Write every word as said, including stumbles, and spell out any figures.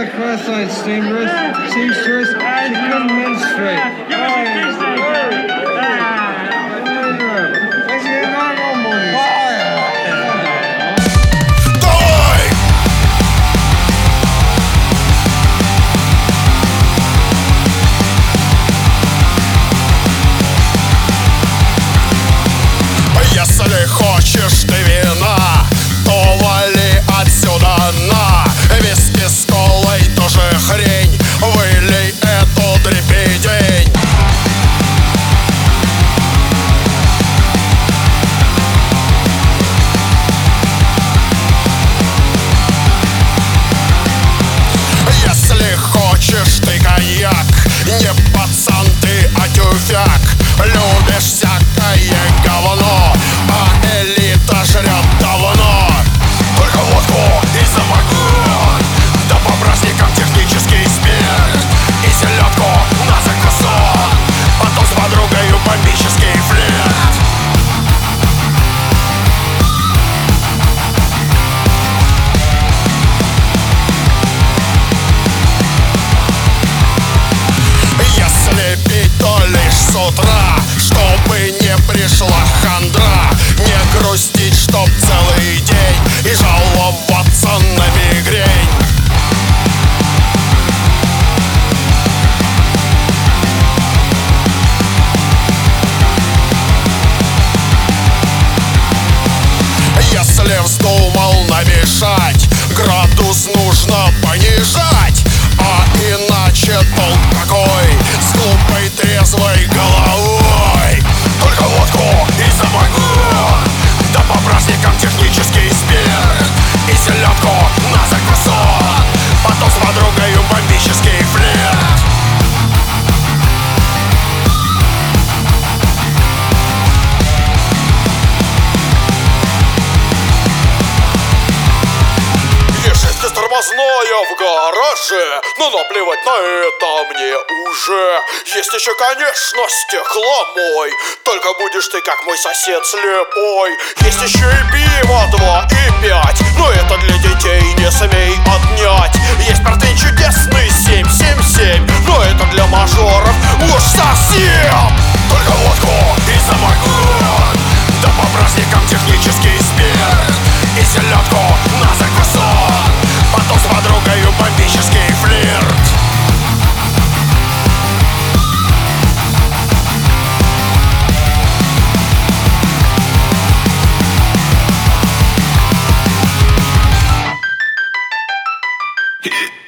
the cross-line seamstress, seamstress, she couldn't menstruate. Give us a kiss, Nathan. Let's get normal money. Давай! Если хочешь ты вина, то вали отсюда на. Виски с колой тоже хрень, вылей эту дребедень. Если хочешь ты коньяк, не пацан ты, а тюфяк. Любишь всякое говно, а элита жрет давно. Только водку и самогон, да по праздникам технический спирт и селедку на закусон, потом с подругою бомбический флирт. Если пить, то лишь с утра, чтобы не пришла хандра. Не грустить, чтоб целый день и жаловаться на мигрень. Если вздумал намешать, градус нужно понижать, а иначе толк какой с глупой трезвой головой. Только водку и самогон, да по праздникам технический спирт и селедку на закусон, потом с подругою бомбический флирт. Ешетка тормозная в гараже, но наплевать на это мне уже. Есть еще, конечно, стекломой, только будешь ты как мой сосед слепой. Есть еще и пиво два и пять, но это для детей, не смей отнять. Есть портвейн чудесный семь семь семь, но это для мажоров уж совсем. Только водку и самогон, да по праздникам технический спирт и селедку на закусон, потом с подругою бомбический флирт. Hit.